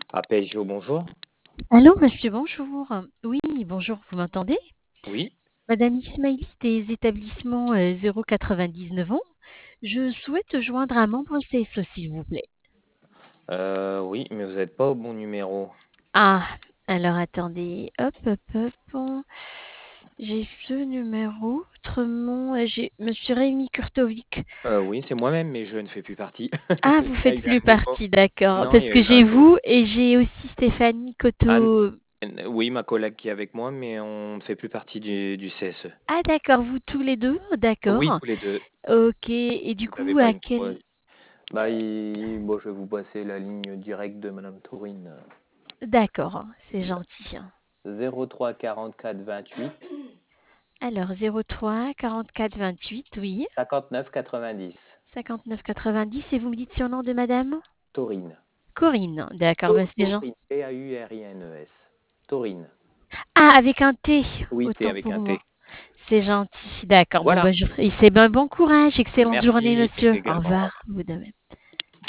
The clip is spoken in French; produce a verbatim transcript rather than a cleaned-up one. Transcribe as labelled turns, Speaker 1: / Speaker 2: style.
Speaker 1: A P S G O, bonjour.
Speaker 2: Allô, monsieur, bonjour. Oui, bonjour, vous m'entendez?
Speaker 1: Oui.
Speaker 2: Madame Ismaili des établissements euh, zéro quatre-vingt-dix-neuf ans. Je souhaite joindre un membre C S O, s'il vous plaît.
Speaker 1: Euh, oui, mais vous n'êtes pas au bon numéro.
Speaker 2: Ah, alors attendez, hop, hop, hop. bon. J'ai ce numéro. Autrement, euh, j'ai monsieur Rémi Kurtovic.
Speaker 1: Euh, oui, c'est moi-même, mais je ne fais plus partie.
Speaker 2: Ah,
Speaker 1: Il
Speaker 2: vous
Speaker 1: y a
Speaker 2: faites
Speaker 1: eu un
Speaker 2: plus
Speaker 1: nouveau.
Speaker 2: partie, d'accord.
Speaker 1: Non, il
Speaker 2: Parce
Speaker 1: y a
Speaker 2: que
Speaker 1: eu un
Speaker 2: j'ai
Speaker 1: nouveau.
Speaker 2: vous et j'ai aussi Stéphanie
Speaker 1: Anne,
Speaker 2: Coteau.
Speaker 1: oui, ma collègue qui est avec moi, mais on ne fait plus partie du, du C S E.
Speaker 2: Ah, d'accord, vous tous les deux?
Speaker 1: Oui,
Speaker 2: D'accord.
Speaker 1: tous les deux.
Speaker 2: Ok, et du
Speaker 1: Vous n'avez
Speaker 2: coup,
Speaker 1: pas
Speaker 2: à
Speaker 1: une fois.
Speaker 2: quel...
Speaker 1: Bah, il- bon, je vais vous passer la ligne directe de Madame Tourine.
Speaker 2: D'accord, c'est gentil.
Speaker 1: zéro trois quarante-quatre vingt-huit
Speaker 2: Alors, zéro trois quarante-quatre vingt-huit, oui,
Speaker 1: cinquante-neuf quatre-vingt-dix.
Speaker 2: cinquante-neuf quatre-vingt-dix, et vous me dites surnom de madame?
Speaker 1: Taurine.
Speaker 2: Corinne, d'accord,
Speaker 1: To-
Speaker 2: bah, c'est Jean.
Speaker 1: Taurine. T A U R I N E S. Taurine.
Speaker 2: Ah, avec un T,
Speaker 1: Oui, T
Speaker 2: autant
Speaker 1: avec
Speaker 2: pour
Speaker 1: un
Speaker 2: moi.
Speaker 1: T.
Speaker 2: C'est gentil, d'accord. Bon,
Speaker 1: Voilà.
Speaker 2: bah, je... et c'est ben, bon courage, excellente journée,
Speaker 1: Merci
Speaker 2: monsieur. Au
Speaker 1: également.
Speaker 2: revoir, vous de même.